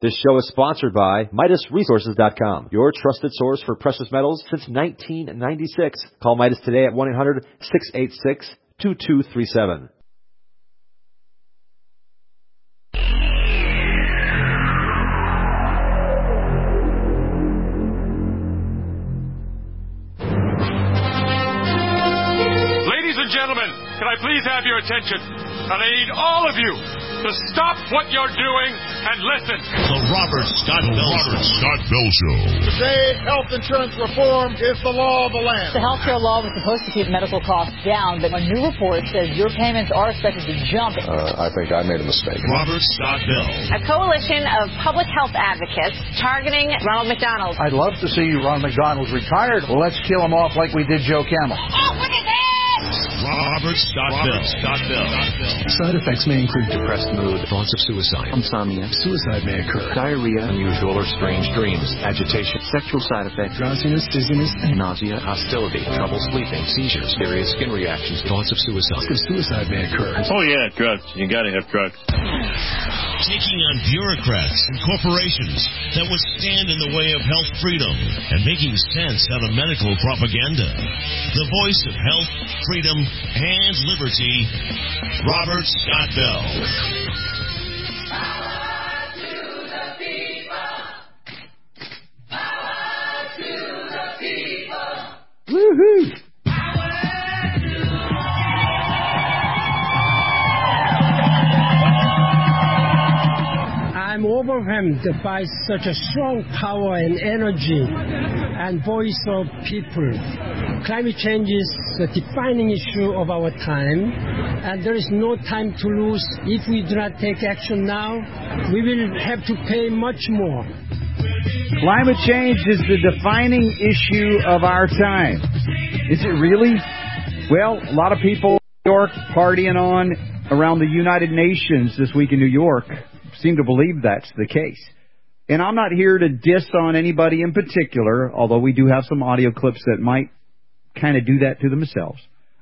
This show is sponsored by MidasResources.com, your trusted source for precious metals since 1996. Call Midas today at 1-800-686-2237. Ladies and gentlemen, can I please have your attention? And I need all of you to stop what you're doing and listen. The Robert Scott Bell Show. Today, health insurance reform is the law of the land. The health care law was supposed to keep medical costs down, but a new report says your payments are expected to jump. I think I made a mistake. Robert Scott Bell. A coalition of public health advocates targeting Ronald McDonald. I'd love to see Ronald McDonald retired. Well, let's kill him off like we did Joe Camel. Oh, look at that! Robert Scott Bell. Side effects may include depressed mood, thoughts of suicide, insomnia, suicide may occur, diarrhea, unusual or strange dreams, agitation, sexual side effects, drowsiness, dizziness, and nausea, hostility, trouble sleeping, seizures, various skin reactions, thoughts of suicide. Suicide may occur. Oh yeah, drugs. You gotta have drugs. Taking on bureaucrats and corporations that would stand in the way of health freedom and making sense out of medical propaganda. The voice of health, freedom, and liberty, Robert Scott Bell. Power to the people. Power to the people. Woohoo! I'm overwhelmed by such a strong power and energy and voice of people. Climate change is the defining issue of our time, and there is no time to lose. If we do not take action now, we will have to pay much more. Climate change is the defining issue of our time. Is it really? Well, a lot of people in New York partying on around the United Nations this week in New York seem to believe that's the case. And I'm not here to diss on anybody in particular, although we do have some audio clips that might kind of do that to themselves.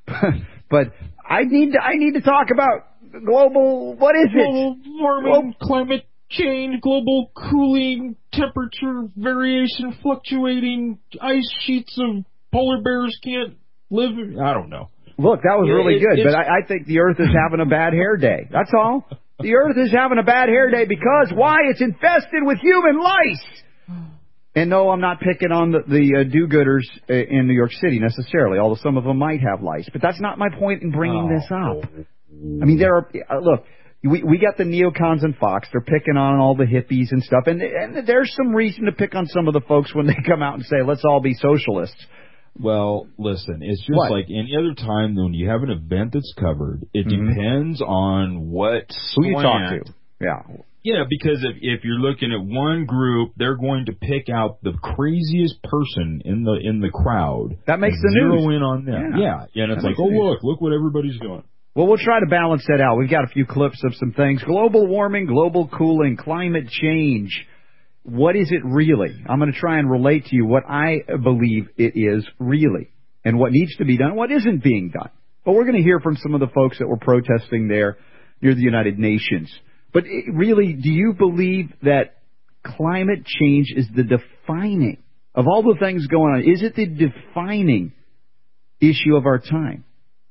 But I need to talk about global, what is global warming, climate change, global cooling, temperature variation, fluctuating, ice sheets of polar bears can't live. I don't know. Look, that was really good, but I think the Earth is having a bad hair day. That's all. The Earth is having a bad hair day because, why? It's infested with human lice. And no, I'm not picking on the do-gooders in New York City necessarily, although some of them might have lice. But that's not my point in bringing this up. I mean, there are, look, we got the neocons and Fox. They're picking on all the hippies and stuff. And there's some reason to pick on some of the folks when they come out and say, let's all be socialists. Well, listen, it's just like any other time when you have an event that's covered, it depends on what who you talk to. Yeah. Yeah, because if you're looking at one group, they're going to pick out the craziest person in the crowd. That makes the news. Zero in on them. Yeah, and it's like, look what everybody's doing. Well, we'll try to balance that out. We've got a few clips of some things. Global warming, global cooling, climate change. What is it really? I'm going to try and relate to you what I believe it is really, and what needs to be done, what isn't being done. But we're going to hear from some of the folks that were protesting there near the United Nations. But really, do you believe that climate change is the defining, of all the things going on, is it the defining issue of our time?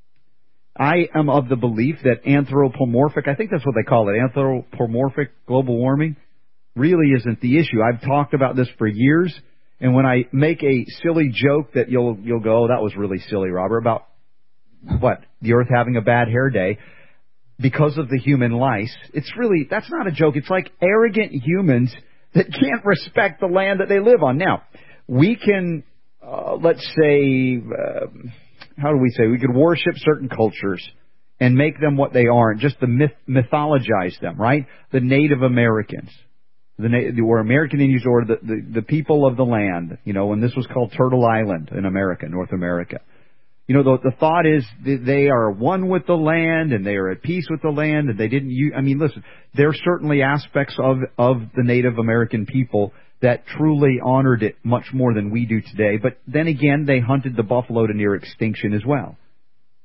I am of the belief that anthropomorphic, I think that's what they call it, anthropomorphic global warming, really isn't the issue. I've talked about this for years, and when I make a silly joke that you'll go, oh, that was really silly, Robert, about what? The Earth having a bad hair day because of the human lice. It's really, that's not a joke. It's like arrogant humans that can't respect the land that they live on. Now, we can, let's say, how do we say? We could worship certain cultures and make them what they aren't, just to mythologize them, right? The Native Americans. Or American Indians, or the people of the land, when this was called Turtle Island in America, North America. The thought is they are one with the land, and they are at peace with the land, and they didn't listen, there are certainly aspects of the Native American people that truly honored it much more than we do today. But then again, they hunted the buffalo to near extinction as well.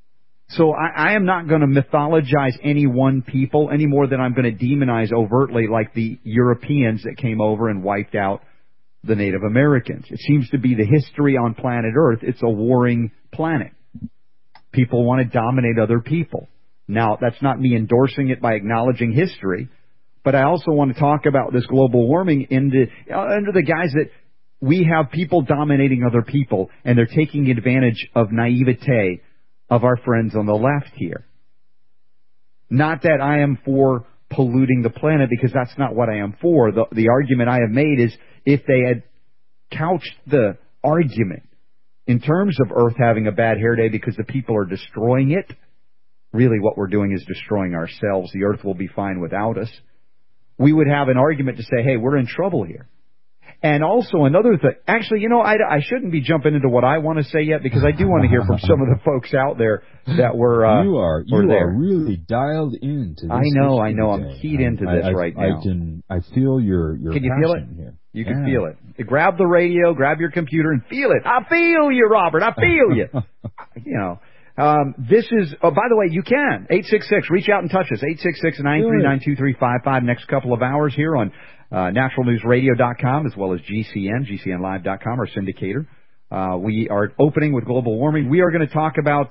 So I am not going to mythologize any one people any more than I'm going to demonize overtly like the Europeans that came over and wiped out the Native Americans. It seems to be the history on planet Earth. It's a warring planet. People want to dominate other people. Now, that's not me endorsing it by acknowledging history, but I also want to talk about this global warming under the guise that we have people dominating other people, and they're taking advantage of naivete of our friends on the left here. Not that I am for polluting the planet, because that's not what I am for. The argument I have made is if they had couched the argument in terms of Earth having a bad hair day because the people are destroying it, really what we're doing is destroying ourselves. The Earth will be fine without us. We would have an argument to say, hey, we're in trouble here. And also another thing, actually, I shouldn't be jumping into what I want to say yet, because I do want to hear from some of the folks out there that were You are really dialed into this. I know. I'm keyed into this right now. I feel your Can you feel it? Here. You can feel it. Grab the radio, grab your computer, and feel it. I feel you, Robert. I feel you. This is, by the way, you can. 866, reach out and touch us. 866-939-2355. Next couple of hours here on naturalnewsradio.com, as well as GCNlive.com, our syndicator. We are opening with global warming. We are going to talk about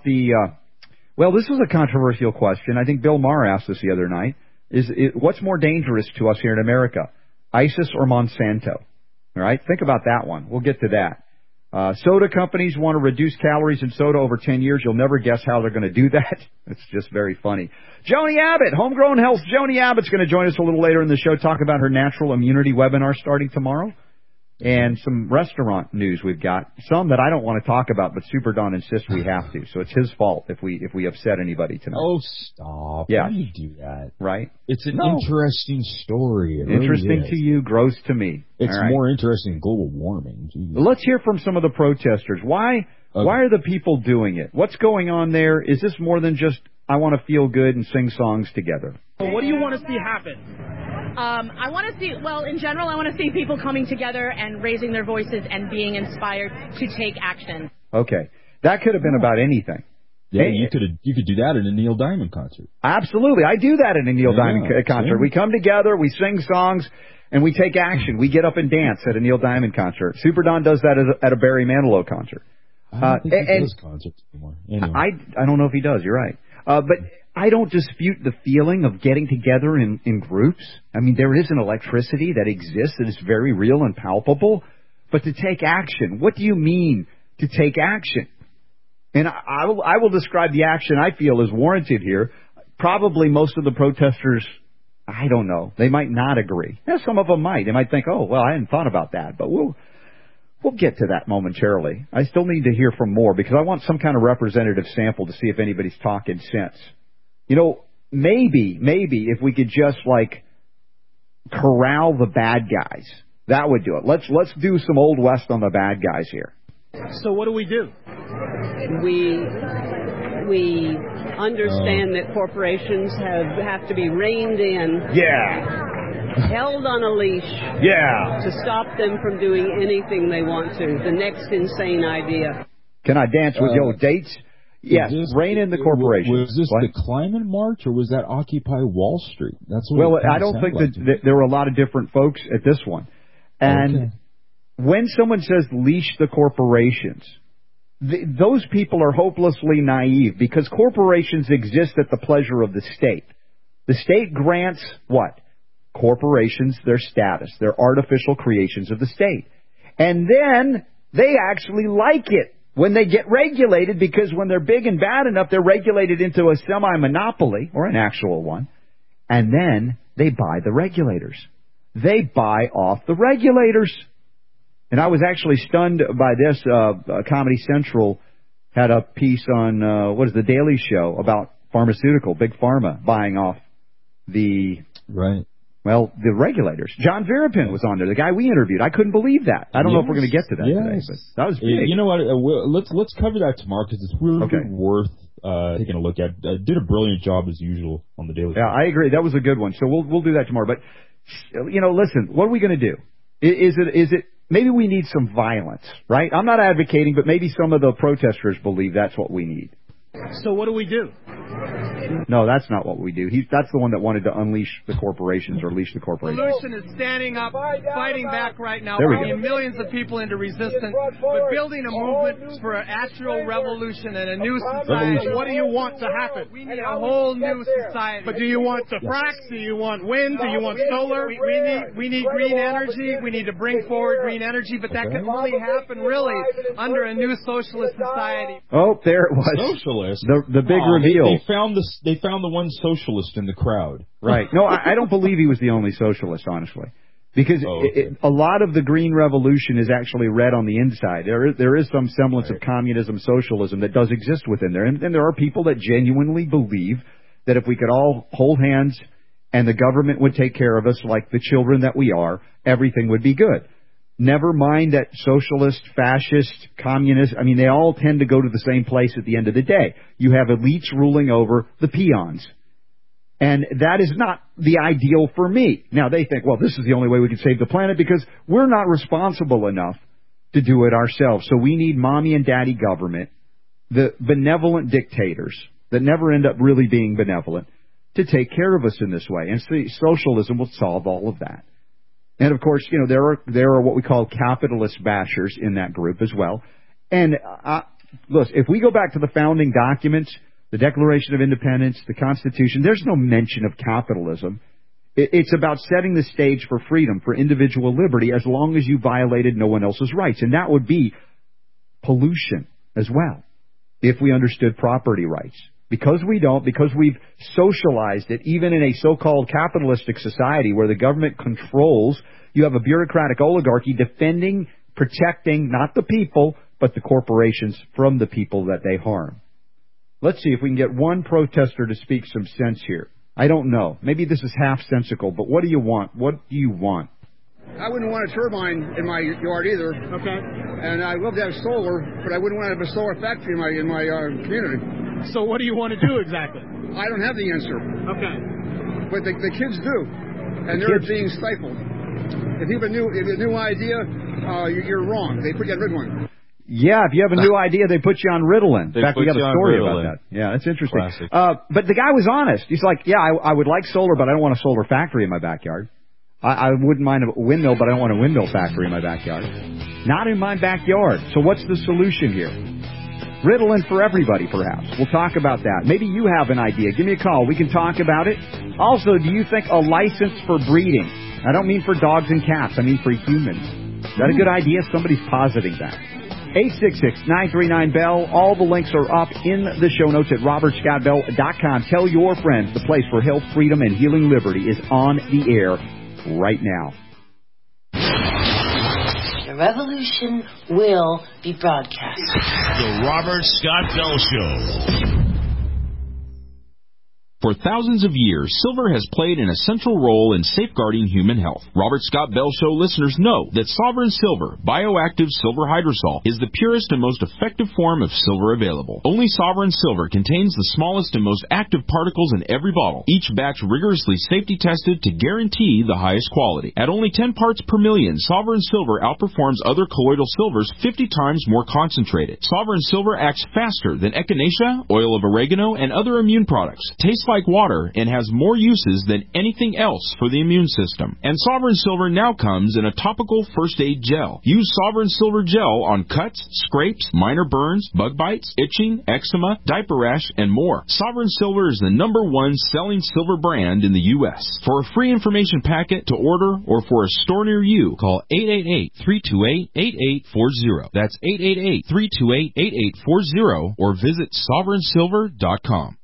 this is a controversial question. I think Bill Maher asked this the other night. What's more dangerous to us here in America, ISIS or Monsanto? All right, think about that one. We'll get to that. Soda companies want to reduce calories in soda over 10 years. You'll never guess how they're going to do that. It's just very funny. Joni Abbott, Homegrown Health. Joni Abbott's going to join us a little later in the show, talk about her natural immunity webinar starting tomorrow. And some restaurant news we've got. Some that I don't want to talk about, but Super Don insists we have to. So it's his fault if we upset anybody tonight. Oh, stop. Yeah. Why do you do that? Right? It's an interesting story. It interesting really is. to you, gross to me. It's more interesting than global warming. Jeez. Let's hear from some of the protesters. Why are the people doing it? What's going on there? Is this more than just, I want to feel good and sing songs together? What do you want to see happen? I want to see, in general, I want to see people coming together and raising their voices and being inspired to take action. Okay. That could have been about anything. Yeah, you could do that at a Neil Diamond concert. Absolutely. I do that at a Neil Diamond concert. Sure. We come together, we sing songs, and we take action. We get up and dance at a Neil Diamond concert. Super Don does that at a Barry Manilow concert. I don't think he does concerts anymore. Anyway. I don't know if he does. You're right. But I don't dispute the feeling of getting together in groups. I mean, there is an electricity that exists that is very real and palpable. But to take action, what do you mean to take action? And I will describe the action I feel is warranted here. Probably most of the protesters, I don't know, they might not agree. Yeah, some of them might. They might think, oh, well, I hadn't thought about that. But we'll get to that momentarily. I still need to hear from more because I want some kind of representative sample to see if anybody's talking sense. Maybe if we could just corral the bad guys, that would do it. Let's do some Old West on the bad guys here. So what do? We understand that corporations have to be reined in. Yeah. Held on a leash. Yeah. To stop them from doing anything they want to. The next insane idea. Can I dance with your dates? Yes, rein in the corporations. Was this the climate march, or was that Occupy Wall Street? That's what. I don't think that there were a lot of different folks at this one. And when someone says leash the corporations, those people are hopelessly naive because corporations exist at the pleasure of the state. The state grants what? Corporations their status. They're artificial creations of the state. And then they actually like it when they get regulated, because when they're big and bad enough, they're regulated into a semi-monopoly, or an actual one, and then they buy the regulators. They buy off the regulators. And I was actually stunned by this. Comedy Central had a piece on, The Daily Show, about Big Pharma, buying off the... Right. Well, the regulators. John Verapin was on there, the guy we interviewed. I couldn't believe that. I don't know if we're going to get to that today, but that was big. You know what? Let's cover that tomorrow because it's really worth taking a look at. Did a brilliant job as usual on the Daily Show. Yeah, I agree. That was a good one. So we'll do that tomorrow. But listen, what are we going to do? Is it maybe we need some violence, right? I'm not advocating, but maybe some of the protesters believe that's what we need. So what do we do? No, that's not what we do. That's the one that wanted to unleash the corporations or leash the corporations. Revolution is standing up, fighting back right now, There we bringing go. millions of people into resistance, but building a movement for an actual revolution and a new society. What do you want to happen? We need a whole new society. But do you want the frack? Do you want wind? Do you want solar? We need green energy. We need to bring forward green energy, but that can only happen really under a new socialist society. Oh, there it was. Socialist. The big reveal. They found the one socialist in the crowd. Right. No, I don't believe he was the only socialist, honestly. Because a lot of the Green Revolution is actually red on the inside. There is some semblance of communism, socialism that does exist within there. And there are people that genuinely believe that if we could all hold hands and the government would take care of us like the children that we are, everything would be good. Never mind that socialist, fascist, communist, I mean, they all tend to go to the same place at the end of the day. You have elites ruling over the peons. And that is not the ideal for me. Now, they think, well, this is the only way we can save the planet because we're not responsible enough to do it ourselves. So we need mommy and daddy government, the benevolent dictators that never end up really being benevolent, to take care of us in this way. And see, socialism will solve all of that. And, of course, you know, there are what we call capitalist bashers in that group as well. And, listen, if we go back to the founding documents, the Declaration of Independence, the Constitution, there's no mention of capitalism. It's about setting the stage for freedom, for individual liberty, as long as you violated no one else's rights. And that would be pollution as well, if we understood property rights. Because we don't, because we've socialized it, even in a so-called capitalistic society where the government controls, you have a bureaucratic oligarchy defending, protecting, not the people, but the corporations from the people that they harm. Let's see if we can get one protester to speak some sense here. I don't know. Maybe this is half-sensical, but what do you want? What do you want? I wouldn't want a turbine in my yard either. Okay. And I'd love to have solar, but I wouldn't want to have a solar factory in my community. So what do you want to do exactly? I don't have the answer. Okay. But the kids do, and they're being stifled. If you have a new idea, you're wrong. They put you on Ritalin. Yeah, if you have a new idea, they put you on Ritalin. In fact, we got a story about that. Yeah, that's interesting. But the guy was honest. He's like, yeah, I would like solar, but I don't want a solar factory in my backyard. I wouldn't mind a windmill, but I don't want a windmill factory in my backyard. Not in my backyard. So what's the solution here? Ritalin for everybody, perhaps. We'll talk about that. Maybe you have an idea. Give me a call. We can talk about it. Also, do you think a license for breeding? I don't mean for dogs and cats. I mean for humans. Is that a good idea? Somebody's positing that. 866-939-BELL. All the links are up in the show notes at robertscottbell.com. Tell your friends the place for health, freedom, and healing liberty is on the air right now. The revolution will be broadcast. The Robert Scott Bell Show. For thousands of years, silver has played an essential role in safeguarding human health. Robert Scott Bell Show listeners know that Sovereign Silver, bioactive silver hydrosol, is the purest and most effective form of silver available. Only Sovereign Silver contains the smallest and most active particles in every bottle, each batch rigorously safety tested to guarantee the highest quality. At only 10 parts per million, Sovereign Silver outperforms other colloidal silvers 50 times more concentrated. Sovereign Silver acts faster than echinacea, oil of oregano, and other immune products. Tastes like water and has more uses than anything else for the immune system. And Sovereign Silver now comes in a topical first aid gel. Use Sovereign Silver gel on cuts, scrapes, minor burns, bug bites, itching, eczema, diaper rash, and more. Sovereign Silver is the #1 selling silver brand in the U.S. For a free information packet to order or for a store near you, call 888-328-8840. That's 888-328-8840 or visit sovereignsilver.com.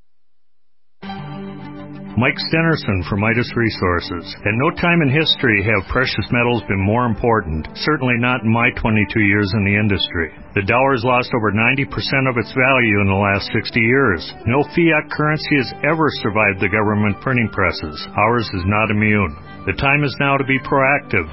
Mike Stenerson from Midas Resources. At no time in history have precious metals been more important, certainly not in my 22 years in the industry. The dollar has lost over 90% of its value in the last 60 years. No fiat currency has ever survived the government printing presses. Ours is not immune. The time is now to be proactive.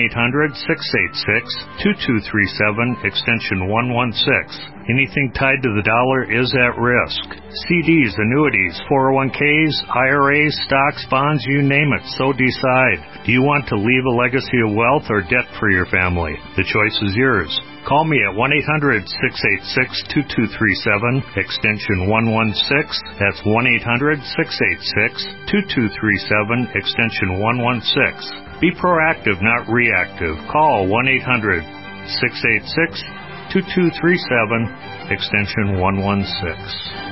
1-800-686-2237, extension 116. Anything tied to the dollar is at risk. CDs, annuities, 401ks, IRAs, stocks, bonds, you name it, so decide. Do you want to leave a legacy of wealth or debt for your family? The choice is yours. Call me at 1-800-686-2237, extension 116. That's 1-800-686-2237, extension 116. Be proactive, not reactive. Call 1-800-686-2237, extension 116.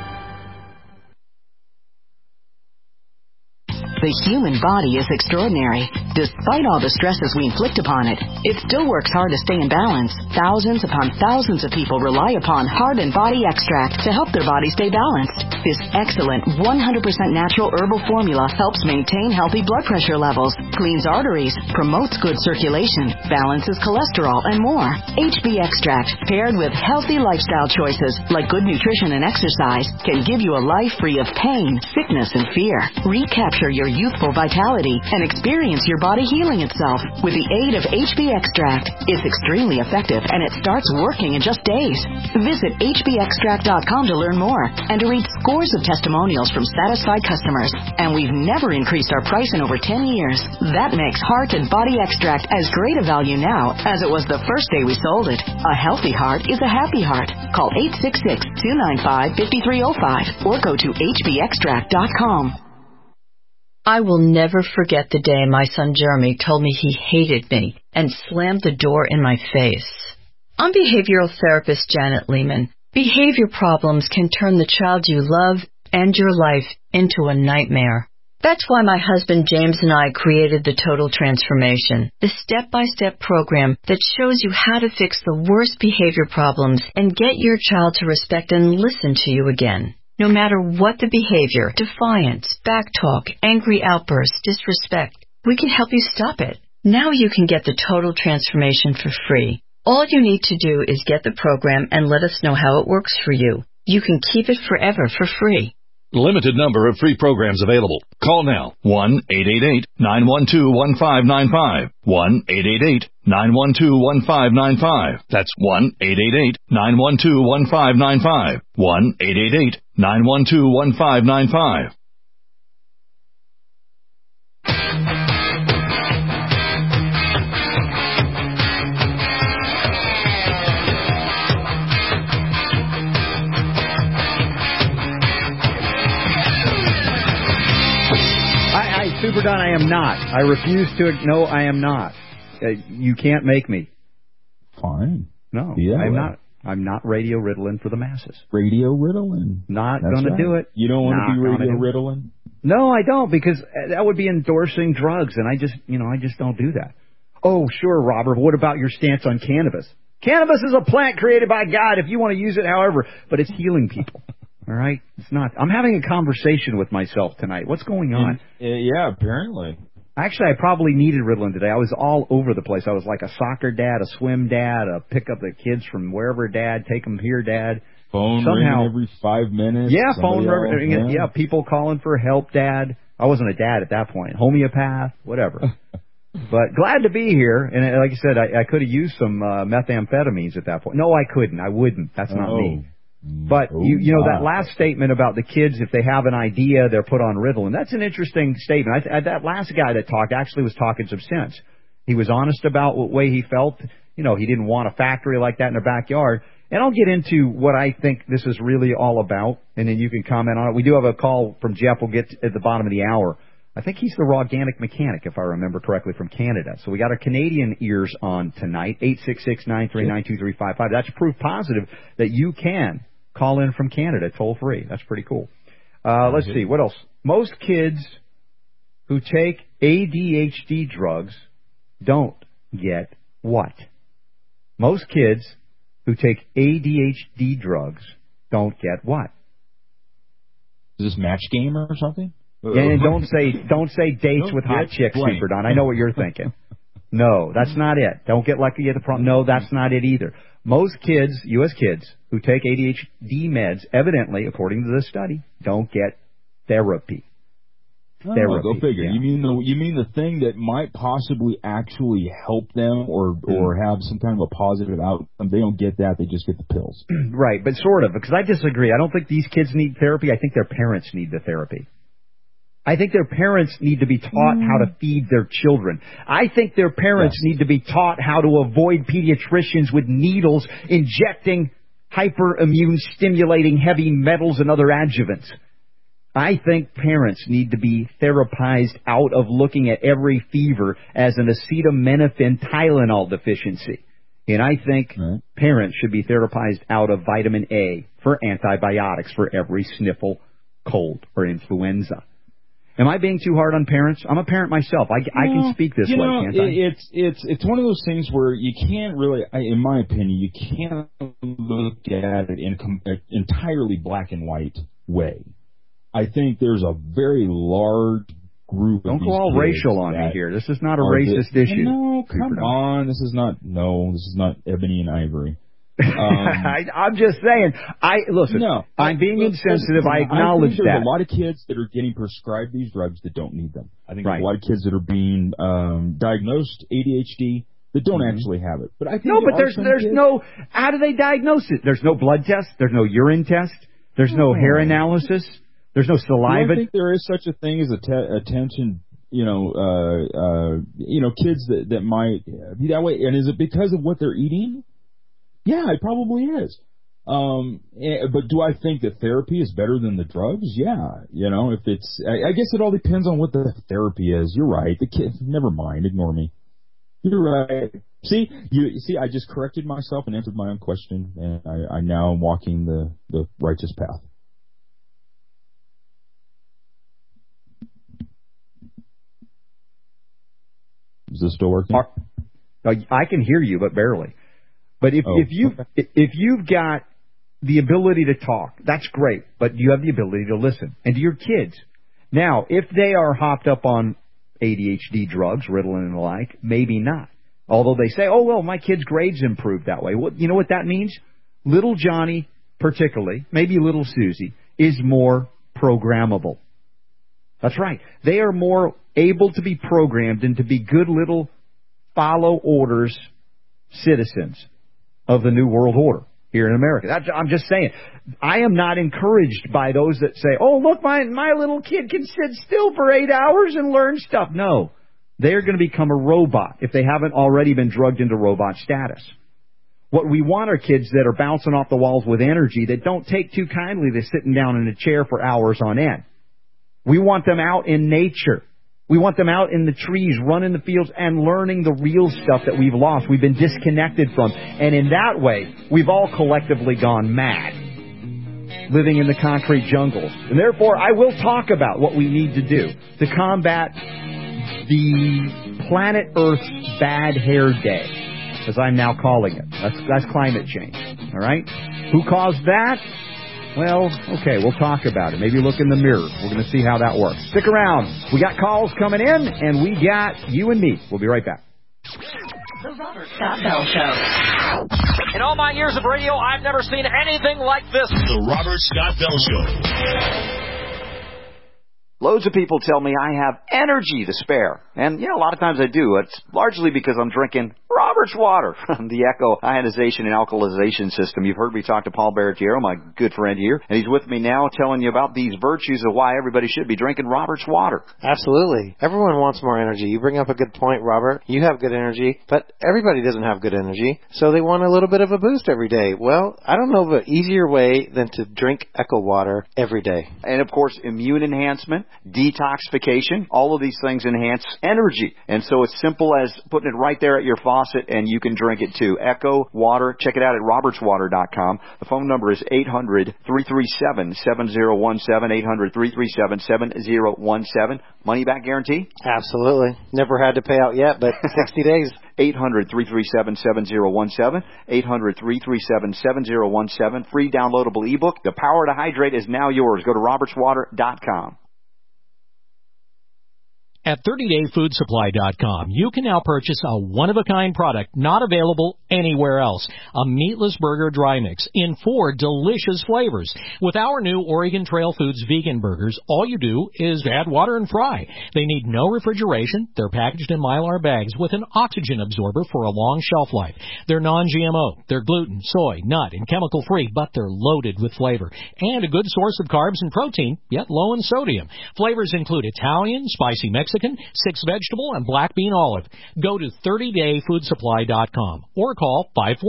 The human body is extraordinary. Despite all the stresses we inflict upon it, it still works hard to stay in balance. Thousands upon thousands of people rely upon Heart and Body Extract to help their body stay balanced. This excellent 100% natural herbal formula helps maintain healthy blood pressure levels, cleans arteries, promotes good circulation, balances cholesterol, and more. HB Extract, paired with healthy lifestyle choices like good nutrition and exercise, can give you a life free of pain, sickness, and fear. Recapture your youthful vitality and experience your body healing itself with the aid of HB Extract. It's extremely effective and it starts working in just days. Visit hbextract.com to learn more and to read scores of testimonials from satisfied customers. And we've never increased our price in over 10 years. That makes Heart and Body Extract as great a value now as it was the first day we sold it. A healthy heart is a happy heart. Call 866-295-5305 or go to hbextract.com. I will never forget the day my son Jeremy told me he hated me and slammed the door in my face. I'm behavioral therapist Janet Lehman. Behavior problems can turn the child you love and your life into a nightmare. That's why my husband James and I created the Total Transformation, the step-by-step program that shows you how to fix the worst behavior problems and get your child to respect and listen to you again. No matter what the behavior, defiance, backtalk, angry outbursts, disrespect, we can help you stop it. Now you can get the Total Transformation for free. All you need to do is get the program and let us know how it works for you. You can keep it forever for free. Limited number of free programs available. Call now. 1-888-912-1595. 1-888-912-1595. That's 1-888-912-1595. 1-888-912-1595. Super Don, I am not. I refuse to. No, I am not. You can't make me. Fine. No, yeah, I'm not. I'm not Radio Ritalin for the masses. Radio Ritalin. Not going to do it. You don't want to be Radio Ritalin? No, I don't, because that would be endorsing drugs, and I just don't do that. Oh, sure, Robert. What about your stance on cannabis? Cannabis is a plant created by God. If you want to use it, however, but it's healing people. All right? It's not. I'm having a conversation with myself tonight. What's going on? Yeah, apparently. Actually, I probably needed Ritalin today. I was all over the place. I was like a soccer dad, a swim dad, a pick up the kids from wherever dad, take them here dad. Phone ringing every 5 minutes. Yeah, phone ringing. Yeah, people calling for help, dad. I wasn't a dad at that point. Homeopath, whatever. But glad to be here. And like I said, I could have used some methamphetamines at that point. No, I couldn't. I wouldn't. That's not me. But, you know, that last statement about the kids, if they have an idea, they're put on Ritalin, that's an interesting statement. That last guy that talked actually was talking some sense. He was honest about what way he felt. You know, he didn't want a factory like that in their backyard. And I'll get into what I think this is really all about, and then you can comment on it. We do have a call from Jeff we'll get at the bottom of the hour. I think he's the raw organic mechanic, if I remember correctly, from Canada. So we got our Canadian ears on tonight, 866-939-2355. That's proof positive that you can call in from Canada, toll free. That's pretty cool. Let's see, what else? Most kids who take ADHD drugs don't get what? Most kids who take ADHD drugs don't get what? Is this Match Game or something? Yeah, and don't say dates with hot chicks, Super Don. I know what you're thinking. No, that's not it. Don't get lucky at the prom. No, that's not it either. Most kids, U.S. kids, who take ADHD meds, evidently, according to this study, don't get therapy. Therapy. Go figure. Yeah. You mean the thing that might possibly actually help them or have some kind of a positive outcome? They don't get that. They just get the pills. Right, but sort of, because I disagree. I don't think these kids need therapy. I think their parents need the therapy. I think their parents need to be taught how to feed their children. I think their parents need to be taught how to avoid pediatricians with needles injecting hyperimmune stimulating heavy metals and other adjuvants. I think parents need to be therapized out of looking at every fever as an acetaminophen Tylenol deficiency. And I think parents should be therapized out of vitamin A for antibiotics for every sniffle, cold, or influenza. Am I being too hard on parents? I'm a parent myself. I can speak this way, can't I? It's one of those things where you can't really, in my opinion, you can't look at it in an entirely black and white way. I think there's a very large group. Don't go all racial on me here. This is not a racist issue. No, come on. This is not Ebony and Ivory. I'm just saying. I'm being insensitive. I acknowledge that. There's a lot of kids that are getting prescribed these drugs that don't need them. I think there's a lot of kids that are being diagnosed ADHD that don't actually have it. But I think there's no. How do they diagnose it? There's no blood test. There's no urine test. There's no hair analysis. There's no saliva. Do I think there is such a thing as attention? Kids that might be that way. And is it because of what they're eating? Yeah, it probably is. But do I think that therapy is better than the drugs? Yeah. If it's, I guess it all depends on what the therapy is. You're right. The kids, never mind. Ignore me. You're right. See, I just corrected myself and answered my own question, and I now am walking the righteous path. Is this still working? I can hear you, but barely. But if you've got the ability to talk, that's great. But you have the ability to listen. And to your kids. Now, if they are hopped up on ADHD drugs, Ritalin and the like, maybe not. Although they say, oh, well, my kid's grades improved that way. Well, you know what that means? Little Johnny, particularly, maybe little Susie, is more programmable. That's right. They are more able to be programmed and to be good little follow orders citizens of the New World Order here in America. I'm just saying. I am not encouraged by those that say, oh, look, my little kid can sit still for 8 hours and learn stuff. No. They're going to become a robot if they haven't already been drugged into robot status. What we want are kids that are bouncing off the walls with energy, that don't take too kindly to sitting down in a chair for hours on end. We want them out in nature. We want them out in the trees, running the fields, and learning the real stuff that we've lost, we've been disconnected from. And in that way, we've all collectively gone mad, living in the concrete jungles. And therefore, I will talk about what we need to do to combat the planet Earth's bad hair day, as I'm now calling it. That's climate change. All right? Who caused that? Well, okay, we'll talk about it. Maybe look in the mirror. We're going to see how that works. Stick around. We got calls coming in, and we got you and me. We'll be right back. The Robert Scott Bell Show. In all my years of radio, I've never seen anything like this. The Robert Scott Bell Show. Loads of people tell me I have energy to spare. And, a lot of times I do. It's largely because I'm drinking Robert's water from the Echo ionization and alkalization system. You've heard me talk to Paul Barretiero, my good friend here, and he's with me now telling you about these virtues of why everybody should be drinking Robert's water. Absolutely. Everyone wants more energy. You bring up a good point, Robert. You have good energy, but everybody doesn't have good energy, so they want a little bit of a boost every day. Well, I don't know of an easier way than to drink Echo water every day. And, of course, immune enhancement, detoxification, all of these things enhance energy. And so it's simple as putting it right there at your faucet, and you can drink it too. Echo Water. Check it out at robertswater.com. The phone number is 800-337-7017, 800-337-7017. Money back guarantee? Absolutely. Never had to pay out yet, but 60 days. 800-337-7017, 800-337-7017. Free downloadable ebook. The Power to Hydrate is now yours. Go to robertswater.com. At 30dayfoodsupply.com, you can now purchase a one-of-a-kind product not available anywhere else. A meatless burger dry mix in 4 delicious flavors. With our new Oregon Trail Foods vegan burgers, all you do is add water and fry. They need no refrigeration. They're packaged in Mylar bags with an oxygen absorber for a long shelf life. They're non-GMO. They're gluten, soy, nut, and chemical-free, but they're loaded with flavor. And a good source of carbs and protein, yet low in sodium. Flavors include Italian, spicy Mexican, 6 vegetable, and black bean olive. Go to 30dayfoodsupply.com or call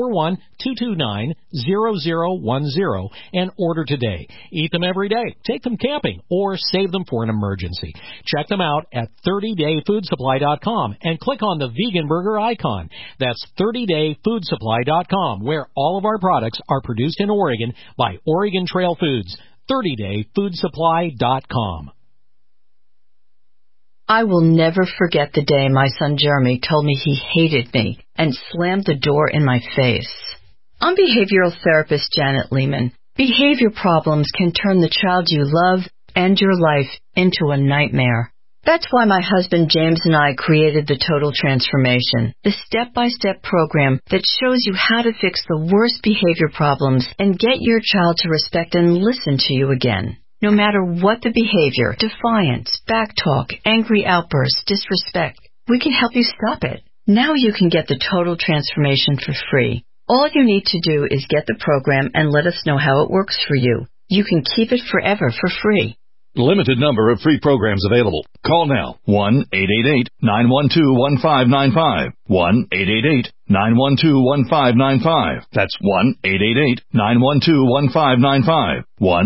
541-229-0010 and order today. Eat them every day, take them camping, or save them for an emergency. Check them out at 30dayfoodsupply.com and click on the vegan burger icon. That's 30dayfoodsupply.com, where all of our products are produced in Oregon by Oregon Trail Foods. 30dayfoodsupply.com. I will never forget the day my son Jeremy told me he hated me and slammed the door in my face. I'm behavioral therapist Janet Lehman. Behavior problems can turn the child you love and your life into a nightmare. That's why my husband James and I created the Total Transformation, the step-by-step program that shows you how to fix the worst behavior problems and get your child to respect and listen to you again. No matter what the behavior, defiance, backtalk, angry outbursts, disrespect, we can help you stop it. Now you can get the Total Transformation for free. All you need to do is get the program and let us know how it works for you. You can keep it forever for free. Limited number of free programs available. Call now. 1-888-912-1595. 1-888-912-1595. That's 1-888-912-1595.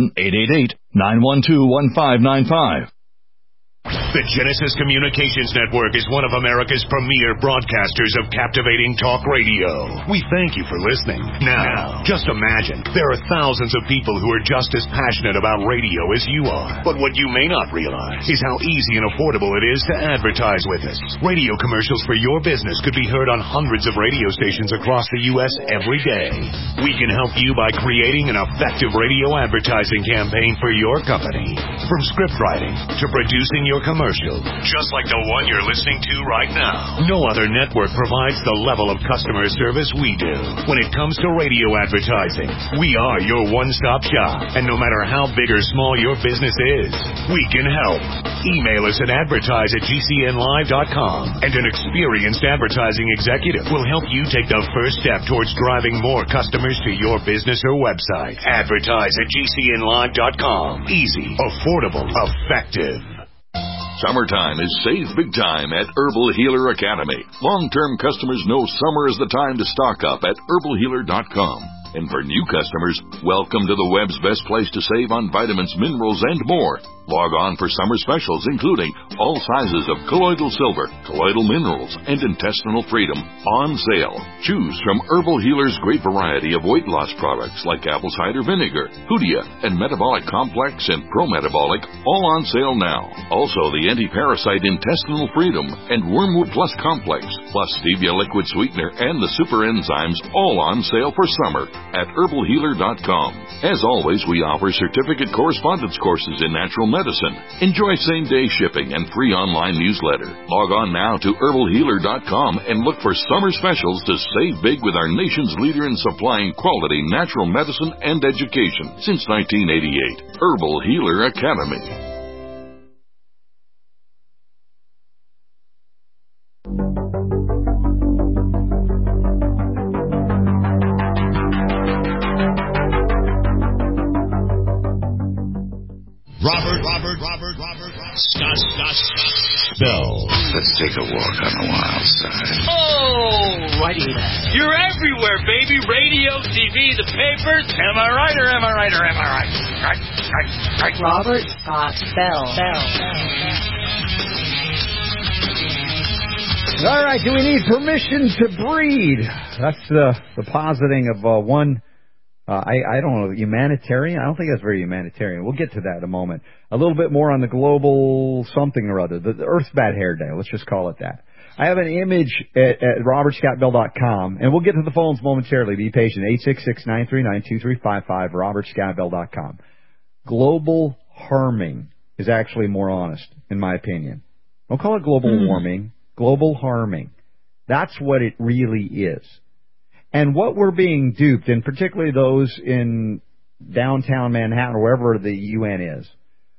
1-888-912-1595. The Genesis Communications Network is one of America's premier broadcasters of captivating talk radio. We thank you for listening. Now, just imagine, there are thousands of people who are just as passionate about radio as you are. But what you may not realize is how easy and affordable it is to advertise with us. Radio commercials for your business could be heard on hundreds of radio stations across the U.S. every day. We can help you by creating an effective radio advertising campaign for your company. From script writing to producing your commercial, just like the one you're listening to right now. No other network provides the level of customer service we do. When it comes to radio advertising, we are your one-stop shop. And no matter how big or small your business is, we can help. Email us at advertise@gcnlive.com, and an experienced advertising executive will help you take the first step towards driving more customers to your business or website. Advertise@gcnlive.com. Easy, affordable, effective. Summertime is save big time at Herbal Healer Academy. Long-term customers know summer is the time to stock up at herbalhealer.com. And for new customers, welcome to the web's best place to save on vitamins, minerals, and more. Log on for summer specials, including all sizes of colloidal silver, colloidal minerals, and intestinal freedom on sale. Choose from Herbal Healer's great variety of weight loss products like apple cider vinegar, Hoodia, and Metabolic Complex and Pro-Metabolic, all on sale now. Also, the anti-parasite intestinal freedom and Wormwood Plus Complex, plus stevia liquid sweetener and the super enzymes, all on sale for summer at herbalhealer.com. As always, we offer certificate correspondence courses in natural medicine. Enjoy same-day shipping and free online newsletter. Log on now to herbalhealer.com and look for summer specials to save big with our nation's leader in supplying quality natural medicine and education since 1988. Herbal Healer Academy. Robert, Scott Bell. Let's take a walk on the wild side. Oh, righty then. You're everywhere, baby. Radio, TV, the papers. Am I right or am I right or am I right? Right. Robert Scott Bell. All right, do we need permission to breed? That's the positing of one... I don't know, humanitarian? I don't think that's very humanitarian. We'll get to that in a moment. A little bit more on the global something or other, the Earth's Bad Hair Day. Let's just call it that. I have an image at robertscottbell.com, and we'll get to the phones momentarily. Be patient. 866-939-2355, robertscottbell.com. Global harming is actually more honest, in my opinion. Don't call it global warming, global harming. That's what it really is. And what we're being duped, and particularly those in downtown Manhattan or wherever the UN is,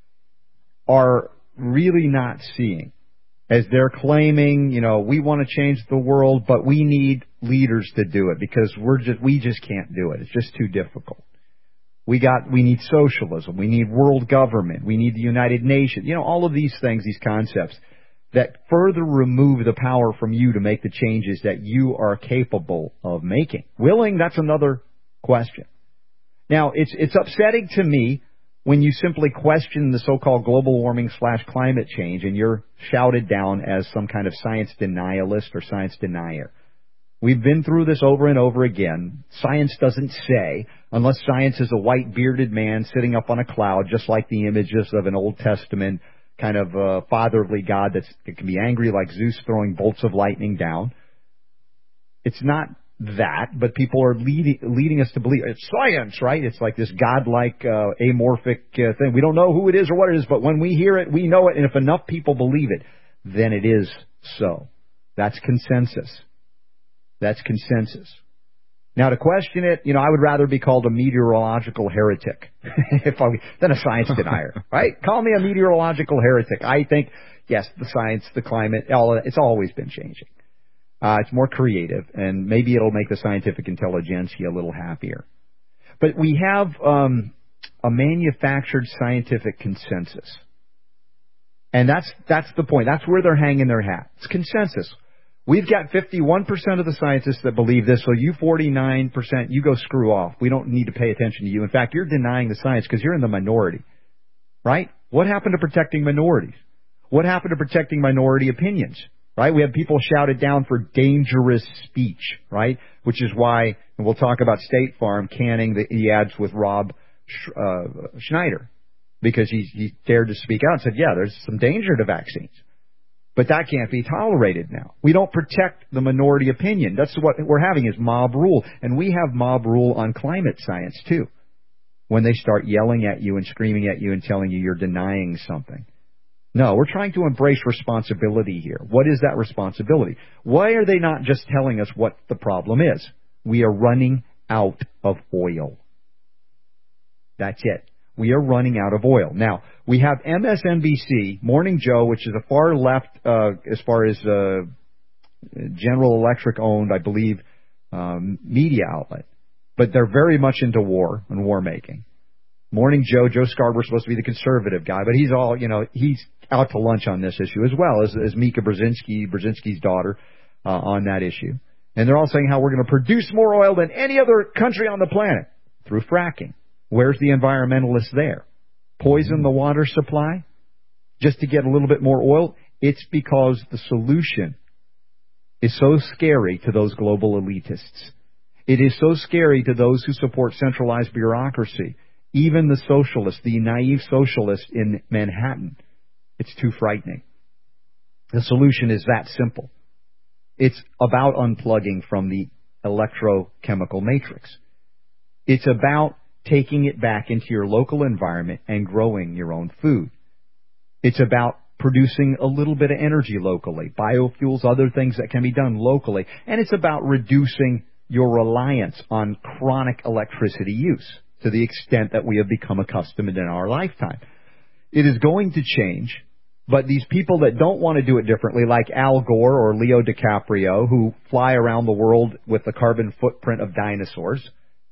are really not seeing, as they're claiming, we want to change the world, but we need leaders to do it because we just can't do it. It's just too difficult. We need socialism. We need world government. We need the United Nations. All of these things, these concepts that further remove the power from you to make the changes that you are capable of making. Willing, that's another question. Now, it's upsetting to me when you simply question the so-called global warming / climate change and you're shouted down as some kind of science denialist or science denier. We've been through this over and over again. Science doesn't say, unless science is a white bearded man sitting up on a cloud, just like the images of an Old Testament kind of fatherly God that can be angry like Zeus throwing bolts of lightning down. It's not that, but people are leading us to believe it's science, right? It's like this godlike amorphic thing. We don't know who it is or what it is, but when we hear it, we know it, and if enough people believe it, then it is so. That's consensus. That's consensus. Now, to question it, I would rather be called a meteorological heretic than a science denier, right? Call me a meteorological heretic. I think, yes, the science, the climate, it's always been changing. It's more creative, and maybe it'll make the scientific intelligentsia a little happier. But we have a manufactured scientific consensus. And that's the point. That's where they're hanging their hat. It's consensus. We've got 51% of the scientists that believe this, so you 49%, you go screw off. We don't need to pay attention to you. In fact, you're denying the science because you're in the minority, right? What happened to protecting minorities? What happened to protecting minority opinions, right? We have people shouted down for dangerous speech, right? Which is why, and we'll talk about State Farm canning the ads with Rob Schneider, because he dared to speak out and said, yeah, there's some danger to vaccines. But that can't be tolerated now. We don't protect the minority opinion. That's what we're having is mob rule. And we have mob rule on climate science, too, when they start yelling at you and screaming at you and telling you you're denying something. No, we're trying to embrace responsibility here. What is that responsibility? Why are they not just telling us what the problem is? We are running out of oil. That's it. We are running out of oil. Now, we have MSNBC, Morning Joe, which is a far left, as far as General Electric owned, I believe, media outlet. But they're very much into war and war making. Morning Joe Scarborough's supposed to be the conservative guy, but he's he's out to lunch on this issue as well as Mika Brzezinski's daughter, on that issue. And they're all saying how we're going to produce more oil than any other country on the planet through fracking. Where's the environmentalists there? Poison the water supply just to get a little bit more oil? It's because the solution is so scary to those global elitists. It is so scary to those who support centralized bureaucracy. Even the socialists, the naive socialists in Manhattan. It's too frightening. The solution is that simple. It's about unplugging from the electrochemical matrix. It's about taking it back into your local environment and growing your own food. It's about producing a little bit of energy locally, biofuels, other things that can be done locally. And it's about reducing your reliance on chronic electricity use to the extent that we have become accustomed in our lifetime. It is going to change, but these people that don't want to do it differently, like Al Gore or Leo DiCaprio, who fly around the world with the carbon footprint of dinosaurs.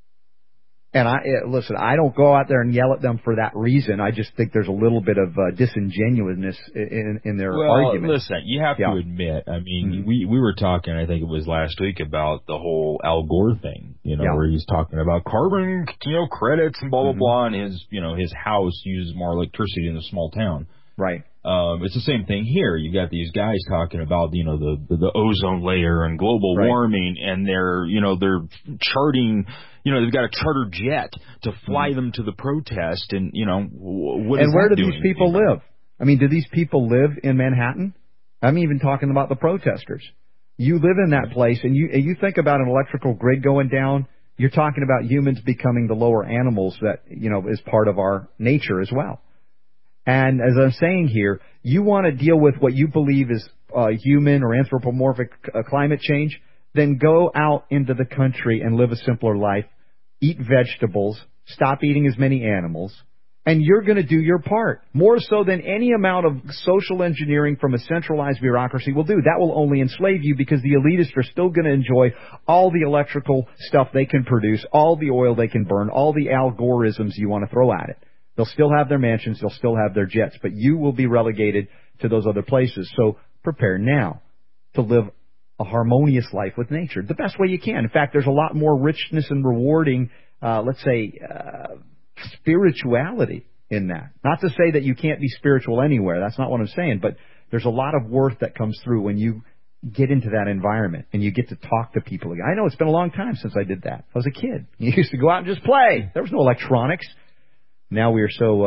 And I don't go out there and yell at them for that reason. I just think there's a little bit of disingenuousness in their argument. Listen, you have to admit, I mean, we were talking, I think it was last week, about the whole Al Gore thing, where he's talking about carbon, credits and blah, blah, blah, and his house uses more electricity in a small town. Right. It's the same thing here. You got these guys talking about, the ozone layer and global warming, and they're charting, they've got a charter jet to fly them to the protest, and, what is that doing? And where do these people live? I mean, do these people live in Manhattan? I'm even talking about the protesters. You live in that place, and you think about an electrical grid going down, you're talking about humans becoming the lower animals that, is part of our nature as well. And as I'm saying here, you want to deal with what you believe is human or anthropomorphic climate change, then go out into the country and live a simpler life, eat vegetables, stop eating as many animals, and you're going to do your part, more so than any amount of social engineering from a centralized bureaucracy will do. That will only enslave you because the elitists are still going to enjoy all the electrical stuff they can produce, all the oil they can burn, all the algorithms you want to throw at it. They'll still have their mansions, they'll still have their jets, but you will be relegated to those other places. So prepare now to live a harmonious life with nature, the best way you can. In fact, there's a lot more richness and rewarding, spirituality in that. Not to say that you can't be spiritual anywhere. That's not what I'm saying. But there's a lot of worth that comes through when you get into that environment and you get to talk to people again. I know it's been a long time since I did that. I was a kid. You used to go out and just play. There was no electronics. Now we are so,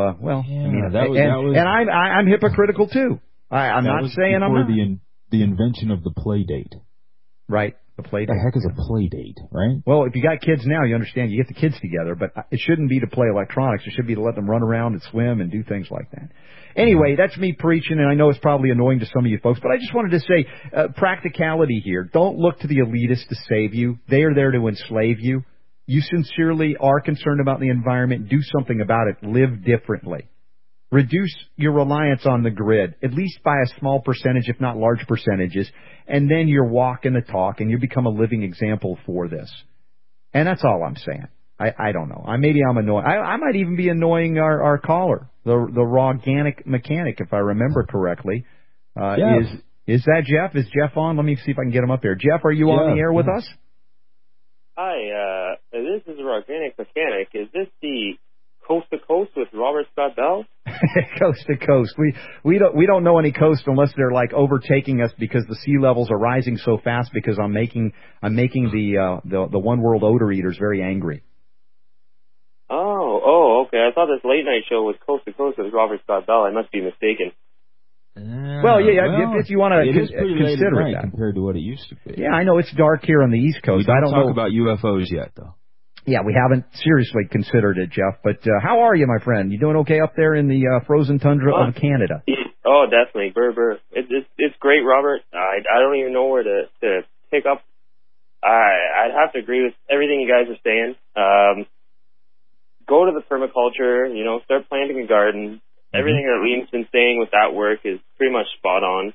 I'm hypocritical too. I'm not saying I'm not. The invention of the play date. Right. The play date. The heck is a play date, right? Well, if you got kids now, you understand you get the kids together, but it shouldn't be to play electronics. It should be to let them run around and swim and do things like that. Anyway, that's me preaching, and I know it's probably annoying to some of you folks, but I just wanted to say practicality here. Don't look to the elitists to save you. They are there to enslave you. You sincerely are concerned about the environment. Do something about it. Live differently. Reduce your reliance on the grid, at least by a small percentage, if not large percentages, and then you're walking the talk and you become a living example for this. And that's all I'm saying. I don't know. Maybe I'm annoying. I might even be annoying our caller, the Rawganic mechanic, if I remember correctly. Is that Jeff? Is Jeff on? Let me see if I can get him up here. Jeff, are you on the air with us? Hi, this is Rawganic mechanic. Is this the Coast to Coast with Robert Scott Bell? Coast to coast. We don't know any coast unless they're like overtaking us because the sea levels are rising so fast because I'm making the one world odor eaters very angry. Oh, okay. I thought this late night show was Coast to Coast with Robert Scott Bell. I must be mistaken. If you want to consider it that. Compared to what it used to be. Yeah, I know it's dark here on the East Coast. I don't talk about UFOs yet, though. Yeah, we haven't seriously considered it, Jeff. But how are you, my friend? You doing okay up there in the frozen tundra of Canada? Oh, definitely. It's great, Robert. I don't even know where to pick up. I'd have to agree with everything you guys are saying. Go to the permaculture, start planting a garden. Everything that Liam's been saying with that work is pretty much spot on.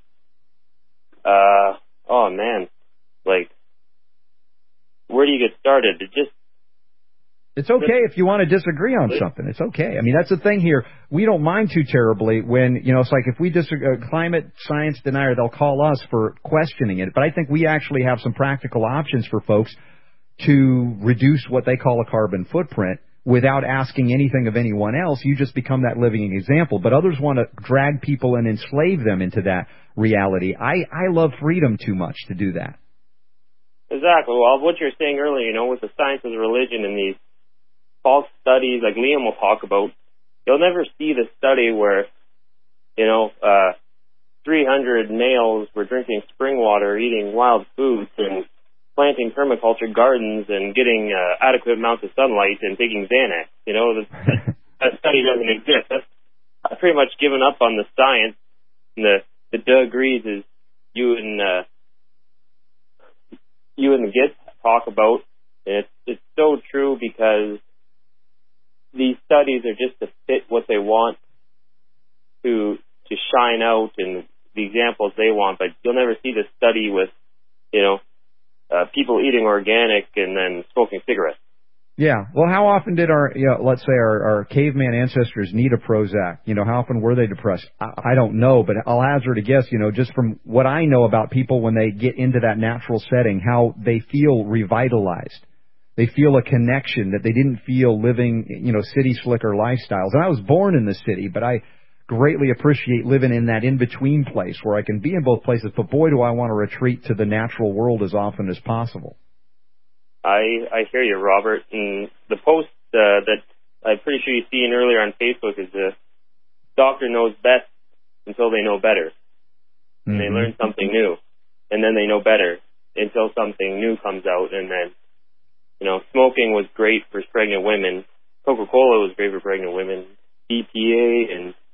Oh, man. Where do you get started? It's okay if you want to disagree on something. It's okay. I mean, that's the thing here. We don't mind too terribly when, it's like if we disagree, climate science denier, they'll call us for questioning it. But I think we actually have some practical options for folks to reduce what they call a carbon footprint without asking anything of anyone else. You just become that living example. But others want to drag people and enslave them into that reality. I love freedom too much to do that. Exactly. Well, what you're saying earlier, with the science of religion and these false studies like Liam will talk about, you'll never see the study where, 300 males were drinking spring water, eating wild foods, and planting permaculture gardens and getting adequate amounts of sunlight and taking Xanax. That study doesn't exist. I've pretty much given up on the science. And the Doug Reeds is you and the Gits talk about. And it's so true because these studies are just to fit what they want to shine out and the examples they want, but you'll never see the study with, people eating organic and then smoking cigarettes. Yeah. Well, how often did let's say our caveman ancestors need a Prozac? How often were they depressed? I don't know, but I'll hazard a guess, just from what I know about people when they get into that natural setting, how they feel revitalized. They feel a connection that they didn't feel living, city slicker lifestyles. And I was born in the city, but I greatly appreciate living in that in-between place where I can be in both places. But boy, do I want to retreat to the natural world as often as possible. I hear you, Robert. And the post that I'm pretty sure you've seen earlier on Facebook is the doctor knows best until they know better. And they learn something new. And then they know better until something new comes out. And then, smoking was great for pregnant women. Coca-Cola was great for pregnant women. EPA and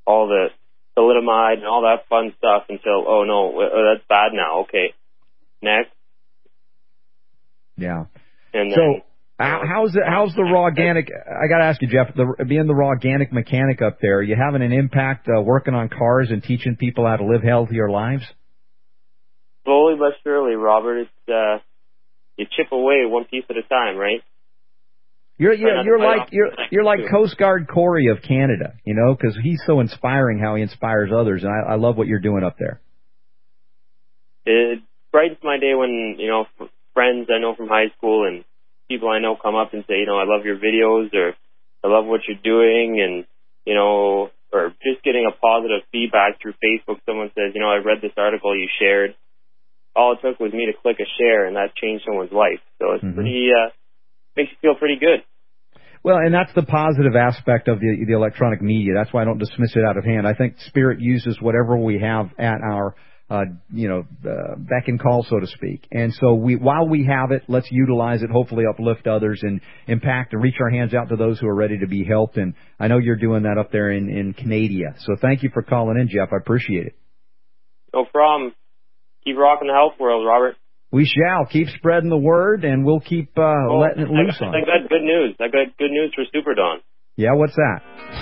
all the thalidomide and all that fun stuff until, oh no, that's bad now. Okay, next. Yeah. And then, so how's the raw organic? I got to ask you, Jeff, being the raw organic mechanic up there, you having an impact working on cars and teaching people how to live healthier lives? Slowly but surely, Robert. It's you chip away one piece at a time, right? You're like Coast Guard Corey of Canada, you know, because he's so inspiring how he inspires others, and I love what you're doing up there. It brightens my day when, you know, friends I know from high school and people I know come up and say, you know, I love your videos, or I love what you're doing, and, you know, or just getting a positive feedback through Facebook. Someone says, you know, I read this article you shared. All it took was me to click a share, and that changed someone's life. So it's pretty, makes you feel pretty good. Well, and that's the positive aspect of the electronic media. That's why I don't dismiss it out of hand. I think Spirit uses whatever we have at our, beck and call, so to speak. And so while we have it, let's utilize it, hopefully uplift others and impact and reach our hands out to those who are ready to be helped. And I know you're doing that up there in Canada. So thank you for calling in, Jeff. I appreciate it. No problem. Keep rocking the health world, Robert. We shall. Keep spreading the word, and we'll keep letting it loose on it. I got good news. I got good news for Super Don. Yeah, what's that?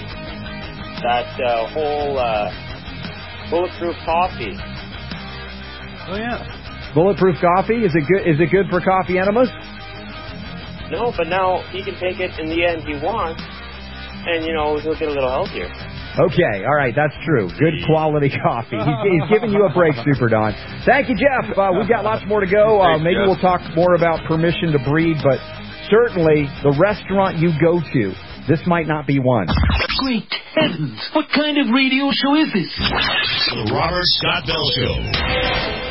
That whole bulletproof coffee. Oh, yeah. Bulletproof coffee? Is it good for coffee enemas? No, but now he can take it in the end he wants, and, you know, he'll get a little healthier. Okay, all right, that's true. Good quality coffee. He's giving you a break, Super Don. Thank you, Jeff. We've got lots more to go. Maybe we'll talk more about permission to breed, but certainly the restaurant you go to, this might not be one. Great heavens! What kind of radio show is this? The Robert Scott Bell Show.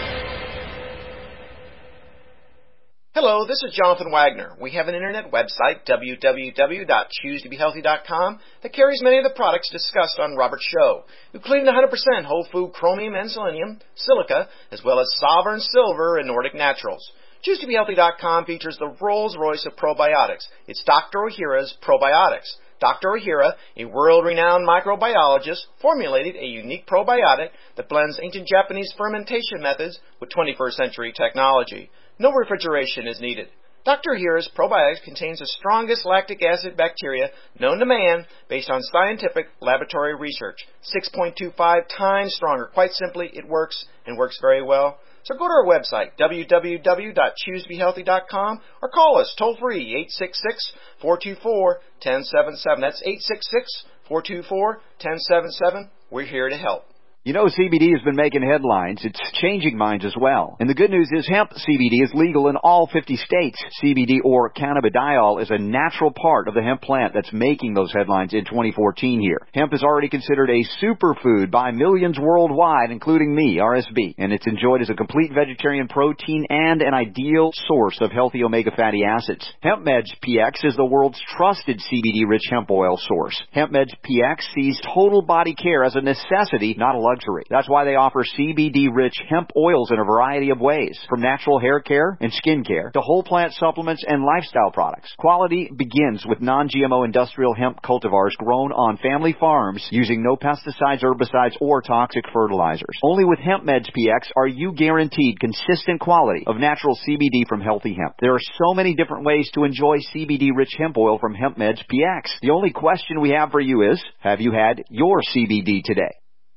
Hello, this is Jonathan Wagner. We have an internet website, www.choosetobehealthy.com, that carries many of the products discussed on Robert's show, including the 100% whole food chromium and selenium, silica, as well as Sovereign Silver and Nordic Naturals. ChooseToBeHealthy.com features the Rolls-Royce of probiotics. It's Dr. Ohhira's Probiotics. Dr. Ohhira, a world-renowned microbiologist, formulated a unique probiotic that blends ancient Japanese fermentation methods with 21st century technology. No refrigeration is needed. Dr. Ohhira's probiotics contains the strongest lactic acid bacteria known to man based on scientific laboratory research. 6.25 times stronger. Quite simply, it works and works very well. So go to our website, www.choosetobehealthy.com, or call us toll-free, 866-424-1077. That's 866-424-1077. We're here to help. You know, CBD has been making headlines. It's changing minds as well. And the good news is hemp CBD is legal in all 50 states. CBD, or cannabidiol, is a natural part of the hemp plant that's making those headlines in 2014 here. Hemp is already considered a superfood by millions worldwide, including me, RSB. And it's enjoyed as a complete vegetarian protein and an ideal source of healthy omega fatty acids. HempMeds PX is the world's trusted CBD-rich hemp oil source. HempMeds PX sees total body care as a necessity, not a luxury. That's why they offer CBD-rich hemp oils in a variety of ways, from natural hair care and skin care to whole plant supplements and lifestyle products. Quality begins with non-GMO industrial hemp cultivars grown on family farms using no pesticides, herbicides, or toxic fertilizers. Only with HempMeds PX are you guaranteed consistent quality of natural CBD from healthy hemp. There are so many different ways to enjoy CBD-rich hemp oil from HempMeds PX. The only question we have for you is, have you had your CBD today?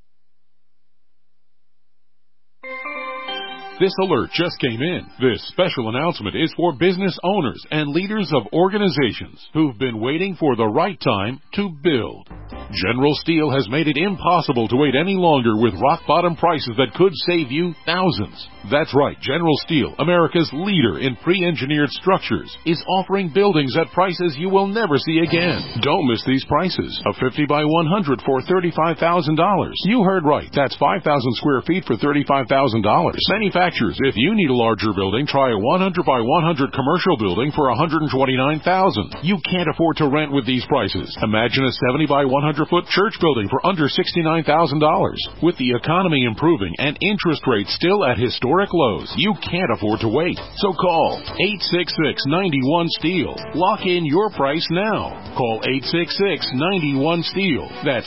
This alert just came in. This special announcement is for business owners and leaders of organizations who've been waiting for the right time to build. General Steel has made it impossible to wait any longer with rock-bottom prices that could save you thousands. That's right, General Steel, America's leader in pre-engineered structures, is offering buildings at prices you will never see again. Don't miss these prices. A 50 by 100 for $35,000. You heard right. That's 5,000 square feet for $35,000. Manufactured manufacturers. If you need a larger building, try a 100 by 100 commercial building for $129,000. You can't afford to rent with these prices. Imagine a 70 by 100 foot church building for under $69,000. With the economy improving and interest rates still at historic lows, you can't afford to wait. So call 866-91-STEEL. Lock in your price now. Call 866-91-STEEL. That's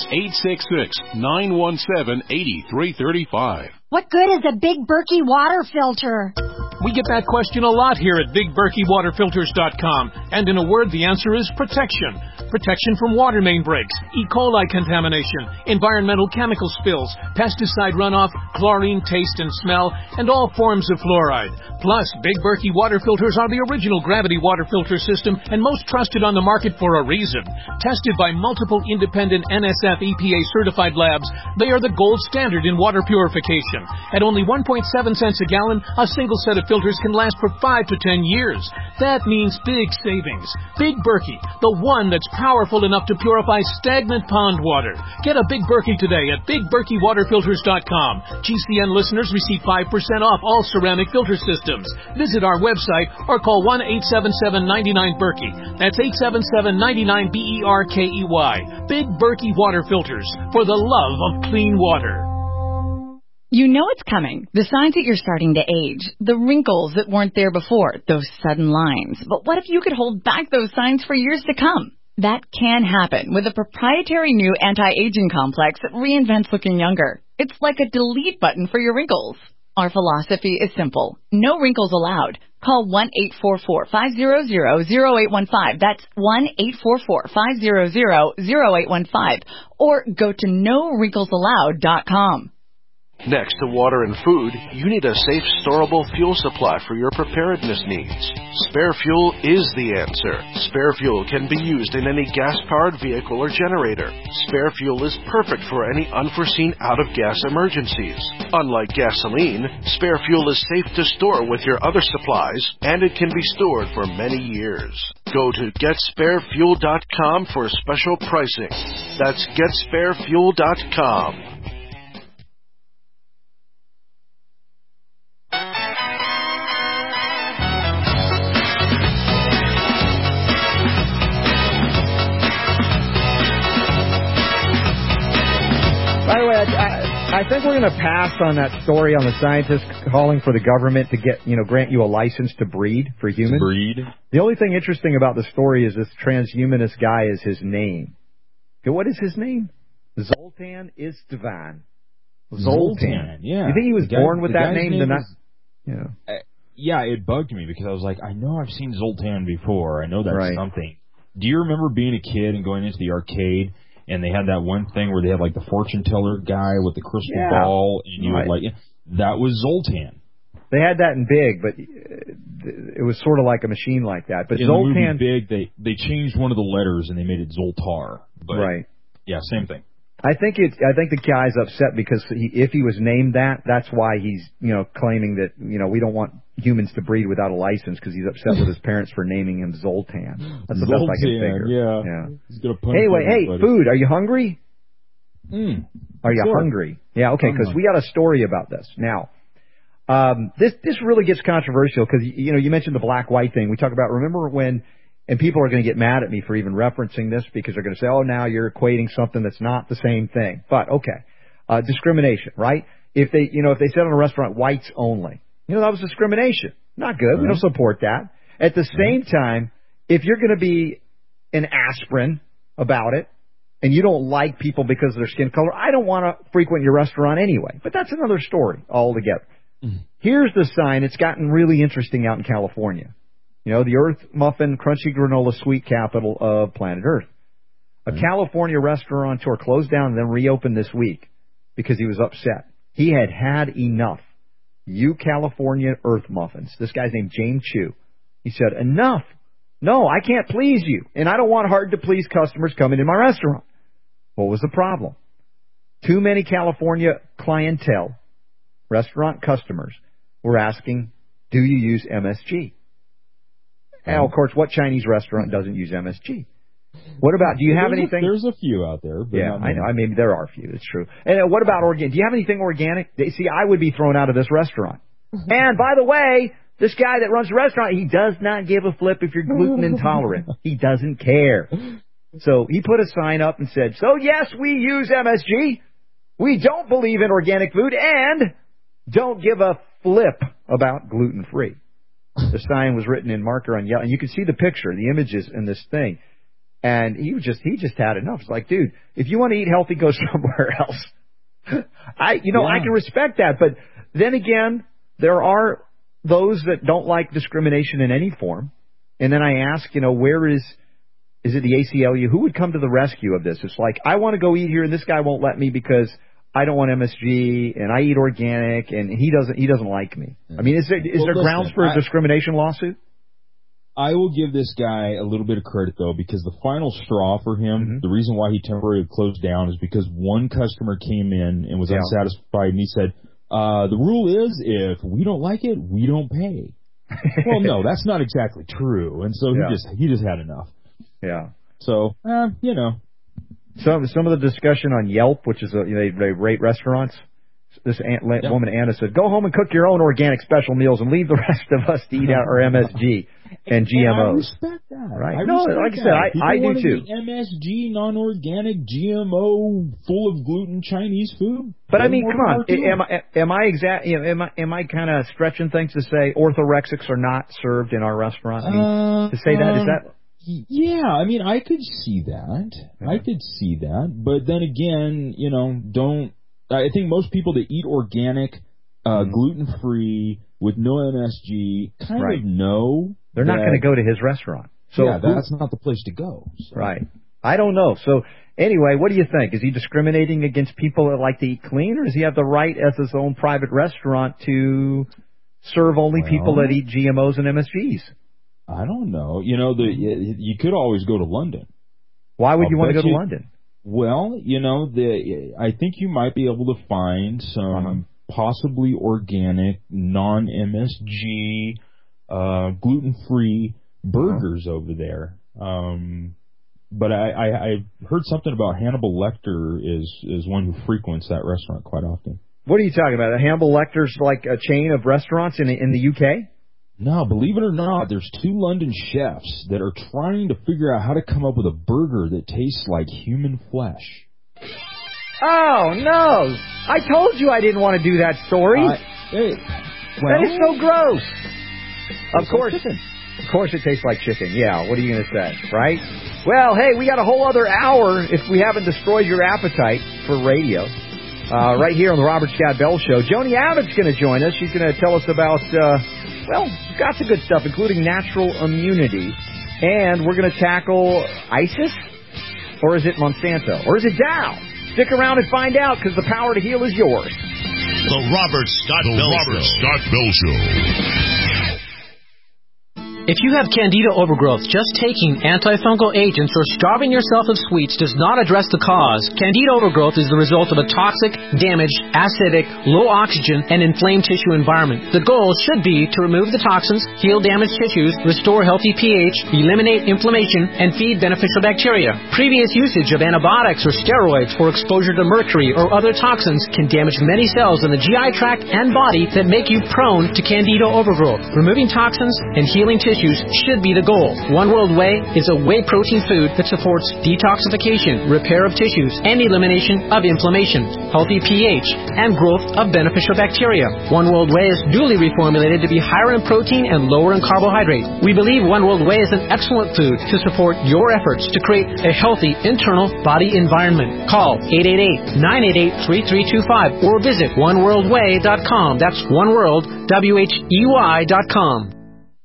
866-917-8335. What good is a Big Berkey water filter? We get that question a lot here at BigBerkeyWaterFilters.com. And in a word, the answer is protection. Protection from water main breaks, E. coli contamination, environmental chemical spills, pesticide runoff, chlorine taste and smell, and all forms of fluoride. Plus, Big Berkey water filters are the original gravity water filter system and most trusted on the market for a reason. Tested by multiple independent NSF EPA certified labs, they are the gold standard in water purification. At only 1.7 cents a gallon, a single set of filters can last for 5 to 10 years. That means big savings. Big Berkey, the one that's powerful enough to purify stagnant pond water. Get a Big Berkey today at BigBerkeyWaterFilters.com. GCN listeners receive 5% off all ceramic filter systems. Visit our website or call 1-877-99-BERKEY. That's 877-99-BERKEY. Big Berkey Water Filters, for the love of clean water. You know it's coming. The signs that you're starting to age. The wrinkles that weren't there before. Those sudden lines. But what if you could hold back those signs for years to come? That can happen with a proprietary new anti-aging complex that reinvents looking younger. It's like a delete button for your wrinkles. Our philosophy is simple. No wrinkles allowed. Call 1-844-500-0815. That's 1-844-500-0815. Or go to NoWrinklesAllowed.com. Next to water and food, you need a safe, storable fuel supply for your preparedness needs. Spare Fuel is the answer. Spare Fuel can be used in any gas-powered vehicle or generator. Spare Fuel is perfect for any unforeseen out-of-gas emergencies. Unlike gasoline, Spare Fuel is safe to store with your other supplies, and it can be stored for many years. Go to GetSpareFuel.com for special pricing. That's GetSpareFuel.com. By the way, I think we're going to pass on that story on the scientists calling for the government to grant you a license to breed for humans. The only thing interesting about the story is this transhumanist guy is his name. Okay, what is his name? Zoltan Istvan. Zoltan. Yeah. You think he was born with that name? Yeah, it bugged me because I was like, I know I've seen Zoltan before. I know that's something. Do you remember being a kid and going into the arcade? And they had that one thing where they had like the fortune teller guy with the crystal ball, and you would that was Zoltan. They had that in Big, but it was sort of like a machine like that. But in Zoltan, the movie Big, they changed one of the letters and they made it Zoltar. But, yeah, same thing. I think the guy's upset because if he was named that, that's why he's claiming that we don't want humans to breed without a license because he's upset with his parents for naming him Zoltan. That's the best I can figure. Yeah. He's gonna punch hey, food! Are you hungry? Are you sure. hungry? Yeah, okay. Because we got a story about this now. This really gets controversial because you mentioned the black-white thing. We talk about remember when. And people are going to get mad at me for even referencing this because they're going to say, oh, now you're equating something that's not the same thing. But, okay, discrimination, right? If they said on a restaurant, whites only, that was discrimination. Not good. We don't support that. At the same time, if you're going to be an aspirin about it and you don't like people because of their skin color, I don't want to frequent your restaurant anyway. But that's another story altogether. Here's the sign. It's gotten really interesting out in California. The Earth Muffin Crunchy Granola Sweet capital of planet Earth. A California restaurateur closed down and then reopened this week because he was upset. He had enough. You California Earth Muffins. This guy's named James Chu. He said, enough. No, I can't please you. And I don't want hard-to-please customers coming in my restaurant. What was the problem? Too many California clientele, restaurant customers, were asking, do you use MSG? And, of course, what Chinese restaurant doesn't use MSG? What about, do you have anything? There's a few out there. But yeah, I know. I mean, there are a few. It's true. And what about organic? Do you have anything organic? See, I would be thrown out of this restaurant. And by the way, this guy that runs the restaurant, he does not give a flip if you're gluten intolerant. He doesn't care. So he put a sign up and said, so yes, we use MSG. We don't believe in organic food and don't give a flip about gluten-free. The sign was written in marker on yellow, and you can see the picture, the images in this thing. And he just had enough. It's like, dude, if you want to eat healthy, go somewhere else. I can respect that, but then again, there are those that don't like discrimination in any form. And then I ask, where is it the ACLU? Who would come to the rescue of this? It's like, I want to go eat here, and this guy won't let me because I don't want MSG, and I eat organic, and he doesn't like me. I mean, is there grounds for a discrimination lawsuit? I will give this guy a little bit of credit, though, because the final straw for him, the reason why he temporarily closed down is because one customer came in and was unsatisfied, and he said, the rule is if we don't like it, we don't pay. Well, no, that's not exactly true, and so he just had enough. Yeah. So, Some of the discussion on Yelp, which is they rate restaurants. This woman Anna said, "Go home and cook your own organic special meals and leave the rest of us to eat our MSG and GMOs." And I respect that. Right? Like I said, I do too. MSG, non-organic, GMO, full of gluten Chinese food. But I mean, come on, am I kind of stretching things to say orthorexics are not served in our restaurant? To say that is that. Yeah, I mean, I could see that. But then again, I think most people that eat organic, gluten-free, with no MSG kind of know they're not going to go to his restaurant. So that's not the place to go. So. Right. I don't know. So anyway, what do you think? Is he discriminating against people that like to eat clean, or does he have the right as his own private restaurant to serve only people that eat GMOs and MSGs? I don't know. You could always go to London. Why would you want to go to London? Well, I think you might be able to find some possibly organic, non-MSG, gluten-free burgers over there. But I heard something about Hannibal Lecter is one who frequents that restaurant quite often. What are you talking about? Hannibal Lecter's like a chain of restaurants in the UK? No, believe it or not, there's 2 London chefs that are trying to figure out how to come up with a burger that tastes like human flesh. Oh, no! I told you I didn't want to do that story. That is so gross. Of course it tastes like chicken. Yeah, what are you going to say, right? Well, hey, we got a whole other hour if we haven't destroyed your appetite for radio. Right here on the Robert Scott Bell Show. Joni Abbott's going to join us. She's going to tell us about, lots of good stuff, including natural immunity. And we're going to tackle ISIS? Or is it Monsanto? Or is it Dow? Stick around and find out, because the power to heal is yours. The Robert Scott Bell Show. If you have candida overgrowth, just taking antifungal agents or starving yourself of sweets does not address the cause. Candida overgrowth is the result of a toxic, damaged, acidic, low oxygen, and inflamed tissue environment. The goal should be to remove the toxins, heal damaged tissues, restore healthy pH, eliminate inflammation, and feed beneficial bacteria. Previous usage of antibiotics or steroids for exposure to mercury or other toxins can damage many cells in the GI tract and body that make you prone to candida overgrowth. Removing toxins and healing tissues should be the goal. One World Whey is a whey protein food that supports detoxification, repair of tissues, and elimination of inflammation, healthy pH, and growth of beneficial bacteria. One World Whey is duly reformulated to be higher in protein and lower in carbohydrate. We believe One World Whey is an excellent food to support your efforts to create a healthy internal body environment. Call 888-988-3325 or visit oneworldwhey.com. That's oneworld.com.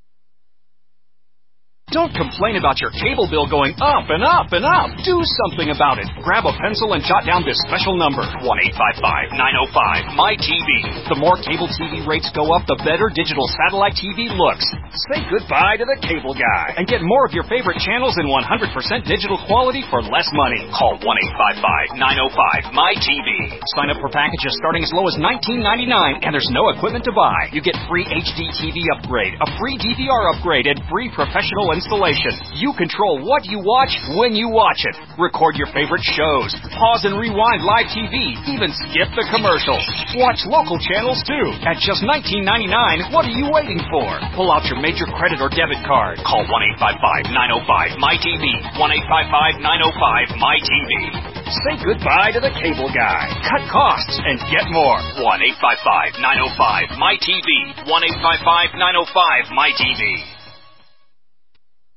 Don't complain about your cable bill going up and up and up. Do something about it. Grab a pencil and jot down this special number, 1-855-905-MY-TV. The more cable TV rates go up, the better digital satellite TV looks. Say goodbye to the cable guy and get more of your favorite channels in 100% digital quality for less money. Call 1-855-905-MY-TV. Sign up for packages starting as low as $19.99, and there's no equipment to buy. You get free HD TV upgrade, a free DVR upgrade, and free professional and installation. You control what you watch when you watch it. Record your favorite shows. Pause and rewind live TV. Even skip the commercials. Watch local channels too. At just $19.99, what are you waiting for? Pull out your major credit or debit card. Call 1-855-905-MyTV. 1-855-905-MyTV. Say goodbye to the cable guy. Cut costs and get more. 1-855-905-MyTV. 1-855-905-MyTV.